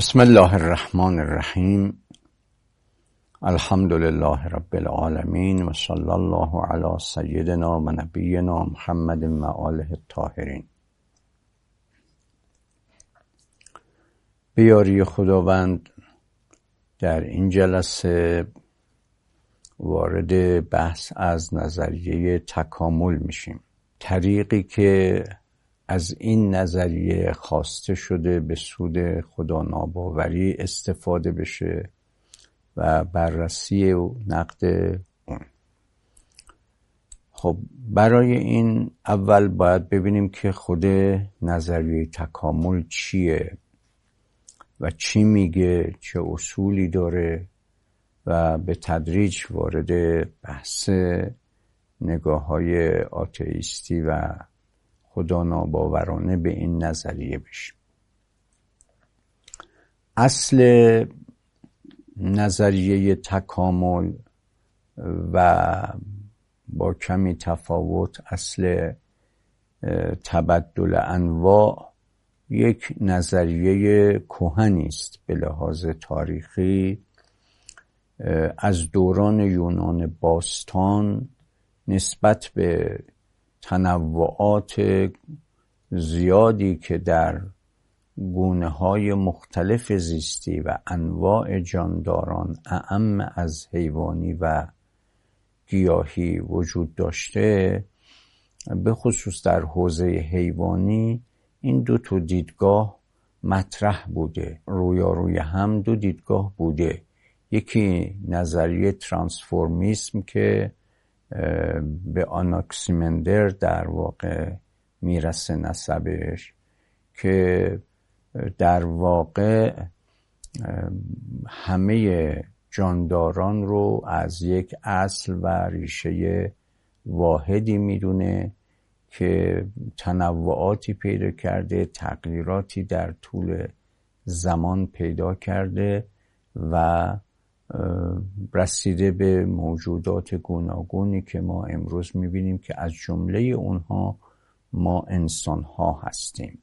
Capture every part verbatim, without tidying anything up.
بسم الله الرحمن الرحیم. الحمد لله رب العالمین و صلی الله علی سیدنا و نبینا محمد و آله الطاهرین. به یاری خداوند در این جلسه وارد بحث از نظریه تکامل میشیم. طریقی که از این نظریه خواسته شده به سود خدا ناباوری استفاده بشه و بررسی و نقد اون. خب برای این اول باید ببینیم که خود نظریه تکامل چیه و چی میگه، چه اصولی داره و به تدریج وارد بحث نگاه‌های آتئیستی و خدا ناباورانه به این نظریه بشیم. اصل نظریه تکامل و با کمی تفاوت اصل تبدل انواع یک نظریه کهنی است به لحاظ تاریخی. از دوران یونان باستان نسبت به تنوعات زیادی که در گونه‌های مختلف زیستی و انواع جانداران اعم از حیوانی و گیاهی وجود داشته، به خصوص در حوزه حیوانی این دو تا دیدگاه مطرح بوده. رویاروی هم دو دیدگاه بوده. یکی نظریه ترانسفورمیسم که به آناکسیمندر در واقع میرسه نسبش، که در واقع همه جانداران رو از یک اصل و ریشه واحدی میدونه که تنوعاتی پیدا کرده، تغییراتی در طول زمان پیدا کرده و رسیده به موجودات گوناگونی که ما امروز میبینیم که از جمله اونها ما انسان ها هستیم.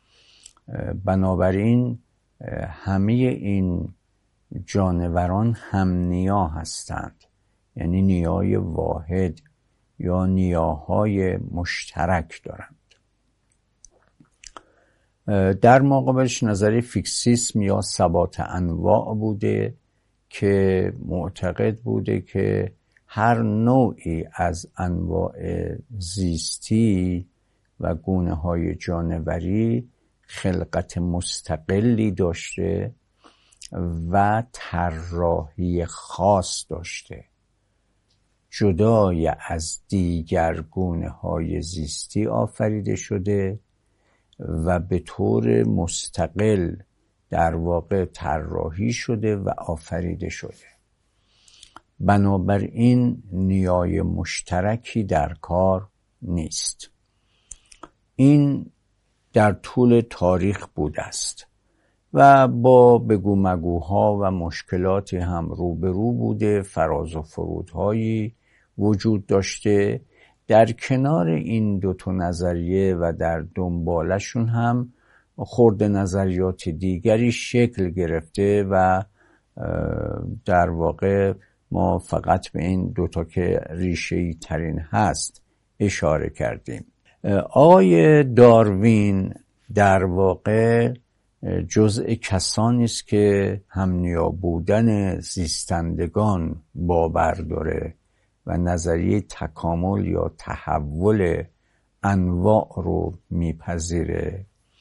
بنابراین همه این جانوران هم نیا هستند، یعنی نیای واحد یا نیاهای مشترک دارند. در مقابلش نظریه فیکسیسم یا ثبات انواع بوده که معتقد بوده که هر نوعی از انواع زیستی و گونه‌های جانوری خلقت مستقلی داشته و طراحی خاص داشته، جدای از دیگر گونه‌های زیستی آفریده شده و به طور مستقل در واقع طراحی شده و آفریده شده. بنابراین نیای مشترکی در کار نیست. این در طول تاریخ بوده است و با بگو مگوها و مشکلاتی هم روبرو بوده، فراز و فرودهایی وجود داشته. در کنار این دو تا نظریه و در دنبالشون هم خرد نظریات دیگری شکل گرفته و در واقع ما فقط به این دوتا که ریشه‌ای ترین هست اشاره کردیم. آقای داروین در واقع جزء کسانی است که هم نیا بودن زیستندگان باور داره و نظریه تکامل یا تحول انواع رو میپذیره.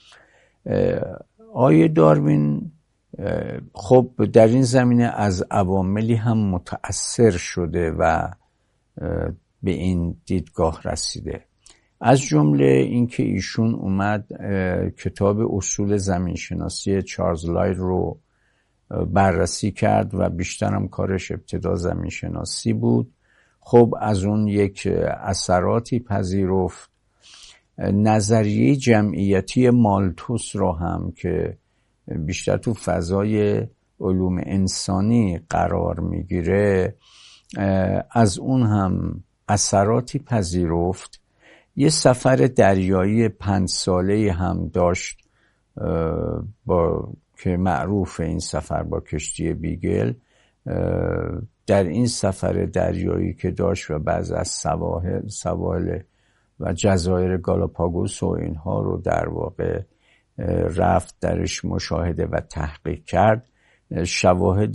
آقای داروین خب در این زمینه از عواملی هم متأثر شده و به این دیدگاه رسیده. از جمله اینکه ایشون اومد کتاب اصول زمینشناسی چارلز لایل رو بررسی کرد و بیشتر هم کارش ابتدا زمینشناسی بود. خب از اون یک اثراتی پذیرفت. نظریه جمعیتی مالتوس رو هم که بیشتر تو فضای علوم انسانی قرار میگیره، از اون هم اثراتی پذیرفت. یه سفر دریایی پنج ساله هم داشت با که معروف این سفر با کشتی بیگل، در این سفر دریایی که داشت و بعض از سواحل سواحل و جزایر گالاپاگوس و اینها رو در واقع رفت درش مشاهده و تحقیق کرد، شواهد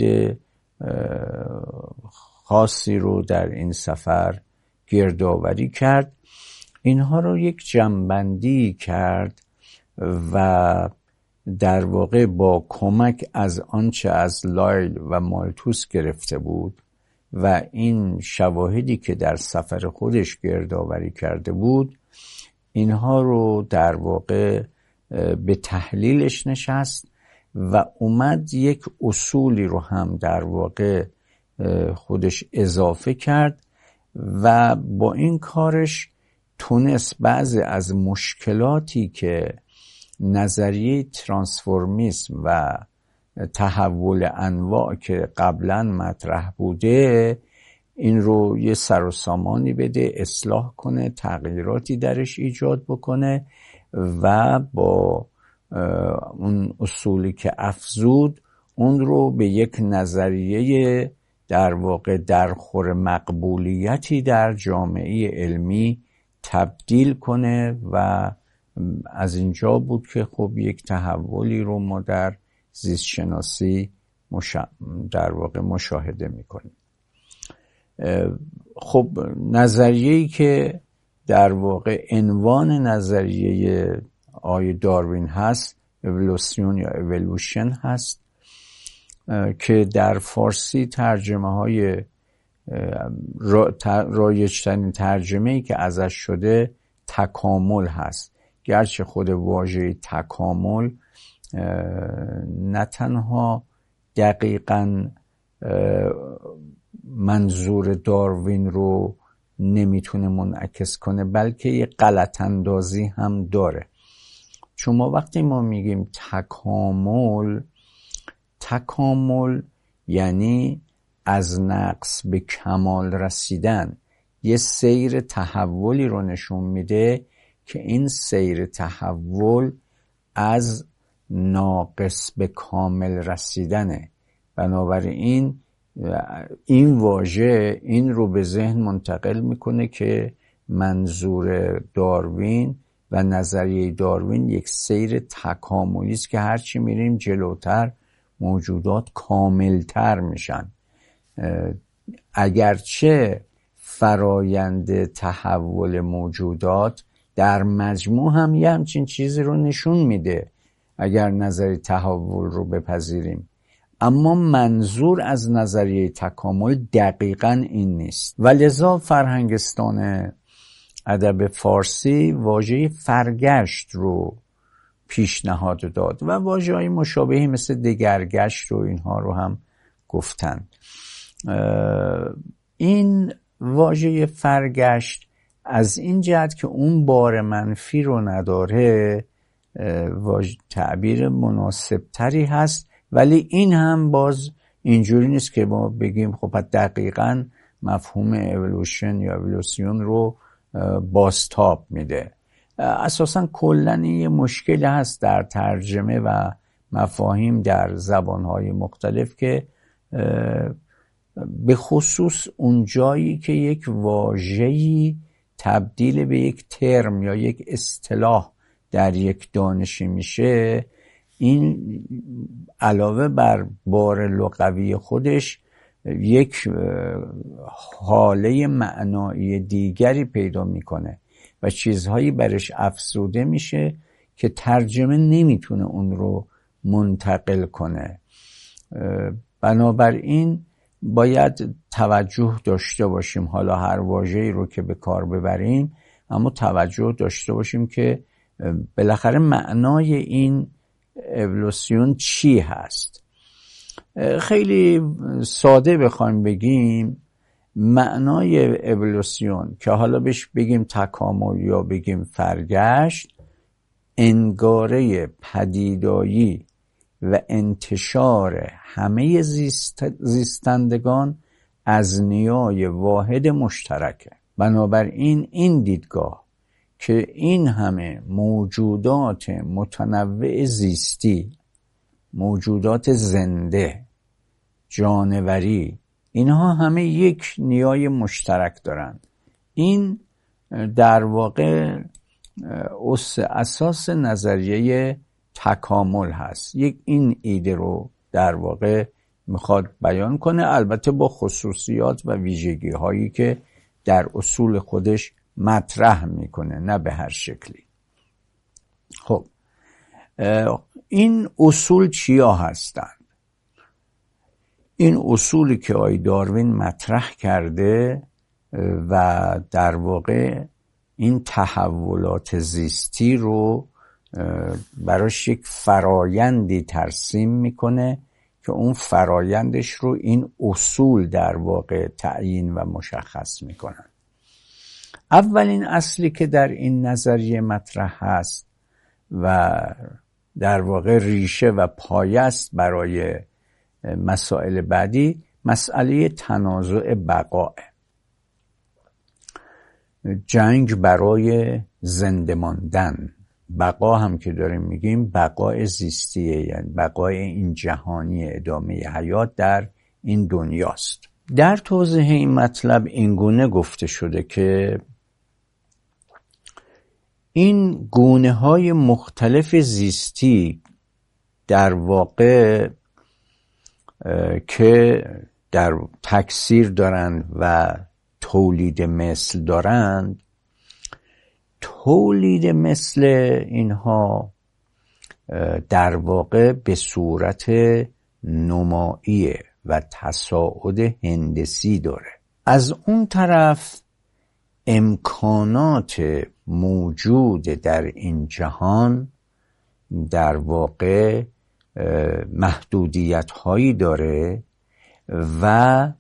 خاصی رو در این سفر گردآوری کرد. اینها رو یک جمع‌بندی کرد و در واقع با کمک از آنچه از لایل و مالتوس گرفته بود و این شواهدی که در سفر خودش گردآوری کرده بود، اینها رو در واقع به تحلیلش نشست و اومد یک اصولی رو هم در واقع خودش اضافه کرد و با این کارش تونست بعضی از مشکلاتی که نظریه ترانسفورمیسم و تحول انواع که قبلا مطرح بوده، این رو یه سر و سامانی بده، اصلاح کنه، تغییراتی درش ایجاد بکنه و با اون اصولی که افزود اون رو به یک نظریه در واقع درخور مقبولیتی در جامعه علمی تبدیل کنه و از اینجا بود که خب یک تحولی رو ما در زیست شناسی مشا... در واقع مشاهده میکنیم. خب نظریه‌ای که در واقع عنوان نظریه آقای داروین هست، اِوولوسیون یا اِوولوشن هست، که در فارسی ترجمه های رایج‌ترین ترجمه‌ای که ازش شده تکامل هست، گرچه خود واژه تکامل نه تنها دقیقاً منظور داروین رو نمیتونه منعکس کنه، بلکه یه غلط اندازی هم داره. چون ما وقتی ما میگیم تکامل، تکامل یعنی از نقص به کمال رسیدن، یه سیر تحولی رو نشون میده که این سیر تحول از ناقص به کامل رسیدنه. بنابراین این واژه این رو به ذهن منتقل میکنه که منظور داروین و نظریه داروین یک سیر تکاملی است که هرچی میریم جلوتر موجودات کاملتر میشن. اگرچه فرایند تحول موجودات در مجموع هم یه همچین چیزی رو نشون میده اگر نظریه تحول رو بپذیریم، اما منظور از نظریه تکامل دقیقاً این نیست و لذا فرهنگستان ادب فارسی واژه فرگشت رو پیشنهاد داد و واژه‌های مشابهی مثل دگرگشت و اینها رو هم گفتن. این واژه فرگشت از این جهت که اون بار منفی رو نداره تعبیر مناسب تری هست، ولی این هم باز اینجوری نیست که ما بگیم خب دقیقاً مفهوم اِوولوشن یا اِوولوسیون رو بازتاب میده. اساساً کلاً یه مشکلی هست در ترجمه و مفاهیم در زبانهای مختلف که به خصوص اون جایی که یک واژه‌ای تبدیل به یک ترم یا یک اصطلاح در یک دانشی میشه، این علاوه بر بار لغوی خودش یک حاله معنایی دیگری پیدا میکنه و چیزهایی برش افزوده میشه که ترجمه نمیتونه اون رو منتقل کنه. بنابراین باید توجه داشته باشیم، حالا هر واژه‌ای رو که به کار ببریم، اما توجه داشته باشیم که بالاخره معنای این اِوولوسیون چی هست. خیلی ساده بخوایم بگیم، معنای اِوولوسیون که حالا بهش بگیم تکامل یا بگیم فرگشت، انگاره پدیدایی و انتشار همه زیست زیستندگان از نیای واحد مشترکه. بنابراین این دیدگاه که این همه موجودات متنوع زیستی موجودات زنده، جانوری، اینها همه یک نیای مشترک دارند. این در واقع اس اساس نظریه تکامل هست. یک این ایده رو در واقع میخواد بیان کنه، البته با خصوصیات و ویژگی هایی که در اصول خودش مطرح میکنه، نه به هر شکلی. خب این اصول چیا هستند؟ این اصولی که آقای داروین مطرح کرده و در واقع این تحولات زیستی رو براش یک فرایندی ترسیم میکنه که اون فرایندش رو این اصول در واقع تعیین و مشخص میکنن. اولین اصلی که در این نظریه مطرح هست و در واقع ریشه و پایه است برای مسائل بعدی، مسئله تنازع بقا، جنگ برای زنده ماندن. بقا هم که داریم میگیم بقای زیستیه، یعنی بقای این جهانی، ادامه حیات در این دنیاست. در توضیح این مطلب اینگونه گفته شده که این گونه های مختلف زیستی در واقع که در تکثیر دارند و تولید مثل دارند، تولید مثل اینها در واقع به صورت نمایی و تصاعد هندسی داره. از اون طرف امکانات موجود در این جهان در واقع محدودیت هایی داره و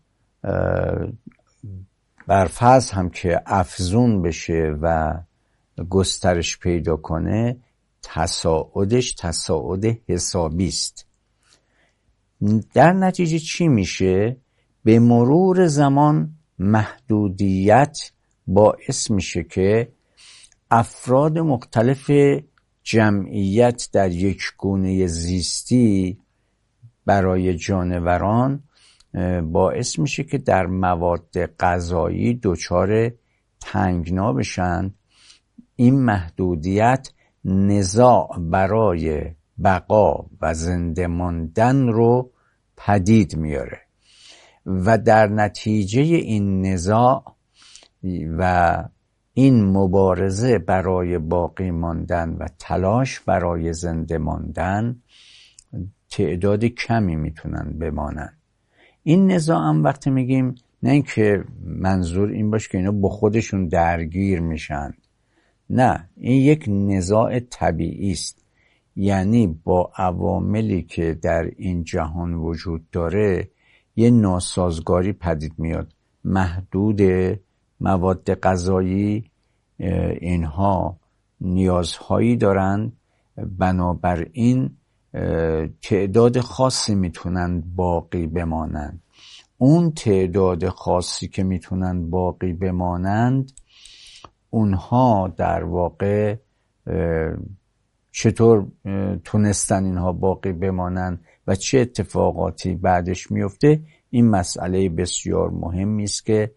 برفرض هم که افزون بشه و گسترش پیدا کنه، تصاعدش تصاعد حسابی است. در نتیجه چی میشه؟ به مرور زمان محدودیت باعث میشه که افراد مختلف جمعیت در یک گونه زیستی برای جانوران باعث میشه که در مواد غذایی دچار تنگنا بشن. این محدودیت نزاع برای بقا و زنده ماندن رو پدید میاره و در نتیجه این نزاع و این مبارزه برای باقی ماندن و تلاش برای زنده ماندن تعداد کمی میتونن بمانن. این نزاع هم وقتی میگیم نه اینکه منظور این باشه که اینا با خودشون درگیر میشن، نه، این یک نزاع طبیعی است. یعنی با عواملی که در این جهان وجود داره یه ناسازگاری پدید میاد. محدود مواد غذایی اینها نیازهایی دارن، بنابراین تعداد خاصی میتونن باقی بمانند. اون تعداد خاصی که میتونن باقی بمانند، اونها در واقع چطور تونستن اینها باقی بمانند و چه اتفاقاتی بعدش میفته، این مسئله بسیار مهمی است که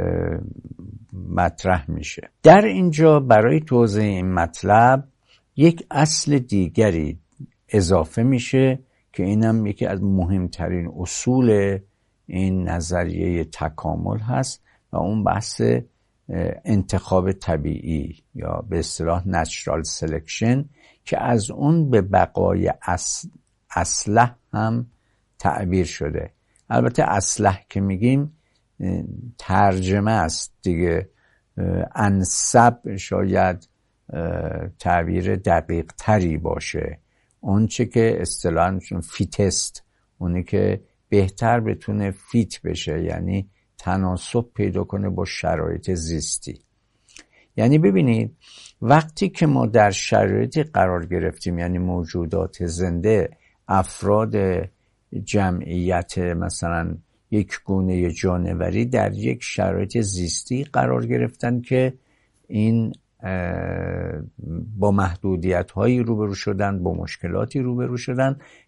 مطرح میشه. در اینجا برای توضیح این مطلب یک اصل دیگری اضافه میشه که اینم یکی از مهمترین اصول این نظریه تکامل هست و اون بحث انتخاب طبیعی یا به اصطلاح نچرال سلکشن که از اون به بقای اصلح هم تعبیر شده. البته اصلح که میگیم ترجمه است دیگه، انسب شاید تعبیر دقیق تری باشه. اون چه که اصطلاحاً فیتست، اونی که بهتر بتونه فیت بشه، یعنی تناسب پیدا کنه با شرایط زیستی. یعنی ببینید وقتی که ما در شرایطی قرار گرفتیم، یعنی موجودات زنده، افراد جمعیت مثلا یک گونه جانوری در یک شرایط زیستی قرار گرفتن که این با محدودیت هایی روبرو شدن، با مشکلاتی روبرو شدن،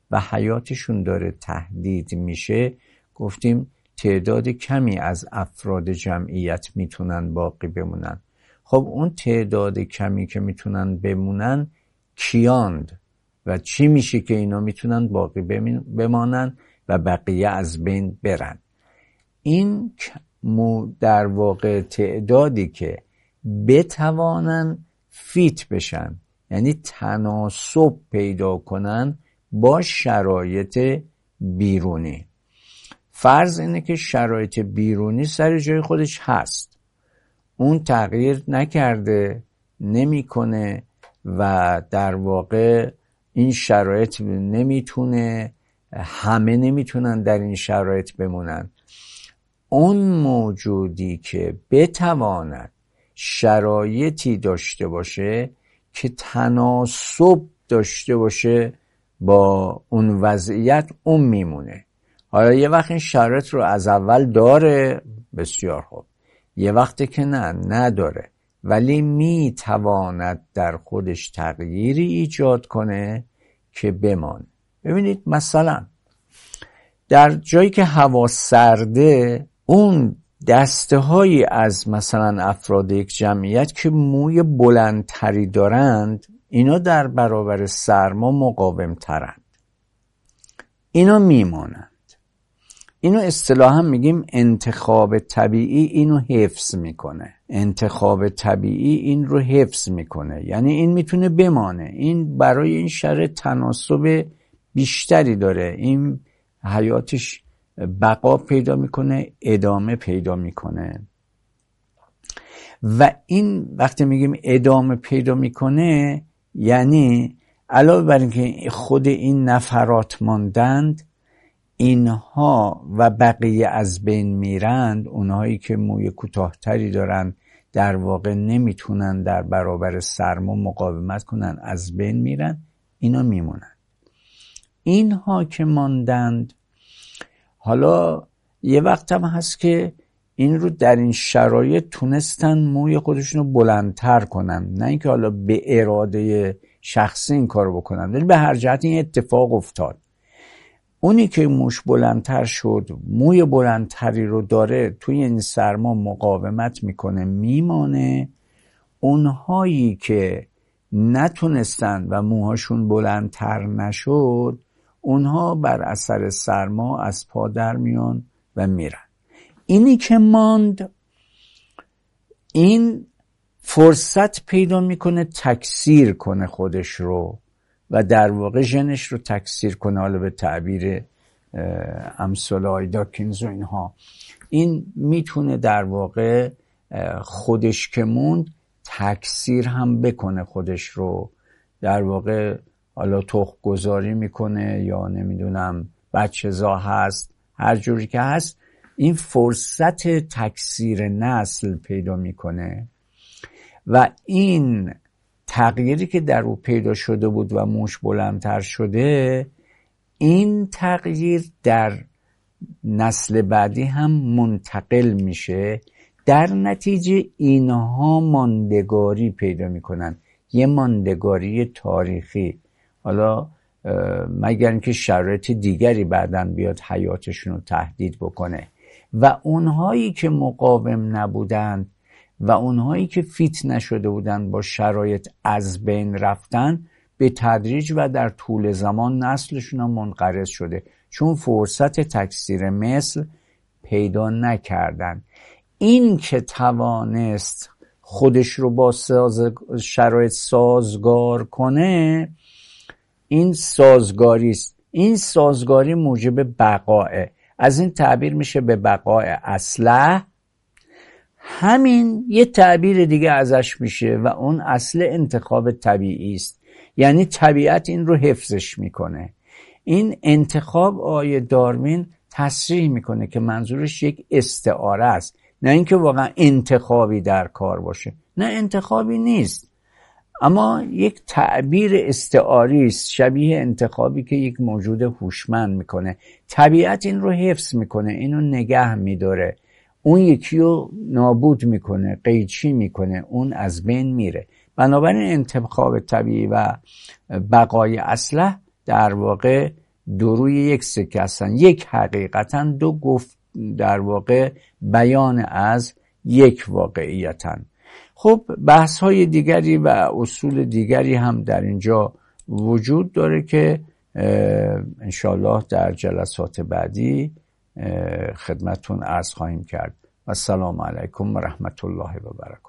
و حیاتشون داره تهدید میشه، گفتیم تعداد کمی از افراد جمعیت میتونن باقی بمونن. خب اون تعداد کمی که میتونن بمونن کیاند و چی میشه که اینا میتونن باقی بمانن و بقیه از بین برن؟ این در واقع تعدادی که بتوانن فیت بشن، یعنی تناسب پیدا کنن با شرایط بیرونی. فرض اینه که شرایط بیرونی سر جای خودش هست، اون تغییر نکرده، نمیکنه و در واقع این شرایط نمیتونه، همه نمیتونن در این شرایط بمونن. اون موجودی که بتواند شرایطی داشته باشه که تناسب داشته باشه با اون وضعیت، اون میمونه. حالا یه وقت این شرایط رو از اول داره، بسیار خوب، یه وقت که نه نداره، ولی میتواند در خودش تغییری ایجاد کنه که بمانه. ببینید مثلا در جایی که هوا سرده، اون دسته هایی از مثلا افراد یک جمعیت که موی بلندتری دارند، اینا در برابر سرما مقاوم ترند، اینا میمانند. اینو اصطلاحا میگیم انتخاب طبیعی اینو حفظ میکنه. انتخاب طبیعی این رو حفظ میکنه، یعنی این میتونه بمانه، این برای این شرایط تناسب بیشتری داره، این حیاتش بقا پیدا میکنه، ادامه پیدا میکنه. و این وقتی میگیم ادامه پیدا میکنه، یعنی علاوه بر اینکه خود این نفرات ماندند، اینها و بقیه از بین میرند، اونهایی که موی کوتاه‌تری دارن در واقع نمیتونن در برابر سرما مقاومت کنن، از بین میرن، اینا میمونن. اینها که ماندند، حالا یه وقت هم هست که این رو در این شرایط تونستن موی خودشون رو بلندتر کنن، نه اینکه حالا به اراده شخصی این کار بکنن، ولی به هر جهت این اتفاق افتاد. اونی که موش بلندتر شد، موی بلندتری رو داره، توی این سرما مقاومت میکنه، میمانه. اونهایی که نتونستن و موهاشون بلندتر نشد، اونها بر اثر سرما از پا در میان و میرن. اینی که ماند، این فرصت پیدا میکنه تکثیر کنه خودش رو و در واقع ژنش رو تکثیر کنه. حالا به تعبیر امثال آقای داکینز و اینها، این میتونه در واقع خودش که موند تکثیر هم بکنه خودش رو، در واقع حالا تخم گذاری میکنه یا نمیدونم بچه زا هست، هر جوری که هست، این فرصت تکثیر نسل پیدا میکنه و این تغییری که در او پیدا شده بود و موش بلندتر شده، این تغییر در نسل بعدی هم منتقل میشه. در نتیجه اینها ماندگاری پیدا میکنن، یه ماندگاری تاریخی. حالا مگر اینکه شرایط دیگری بعداً بیاد حیاتشون رو تهدید بکنه. و اونهایی که مقاوم نبودن و اونهایی که فیت نشده بودن با شرایط از بین رفتن، به تدریج و در طول زمان نسلشون هم منقرض شده، چون فرصت تکثیر مثل پیدا نکردن. این که توانست خودش رو با ساز... شرایط سازگار کنه، این سازگاری است. این سازگاری موجب بقائه. از این تعبیر میشه به بقای اصلح. همین یه تعبیر دیگه ازش میشه و اون اصل انتخاب طبیعی است، یعنی طبیعت این رو حفظش میکنه. این انتخاب آیه داروین تصریح میکنه که منظورش یک استعاره است، نه اینکه واقعا انتخابی در کار باشه. نه، انتخابی نیست، اما یک تعبیر استعاری است، شبیه انتخابی که یک موجود هوشمند میکنه. طبیعت این رو حفظ میکنه، اینو نگه میداره، اون یکی رو نابود میکنه، قیچی میکنه، اون از بین میره. بنابراین انتخاب طبیعی و بقای اصلح در واقع دو روی یک سکه هستن، یک حقیقتن، دو گفت در واقع بیان از یک واقعیتن. خب بحث های دیگری و اصول دیگری هم در اینجا وجود داره که انشاءالله در جلسات بعدی خدمتون عرض خواهیم کرد. السلام علیکم و رحمت الله و برکاته.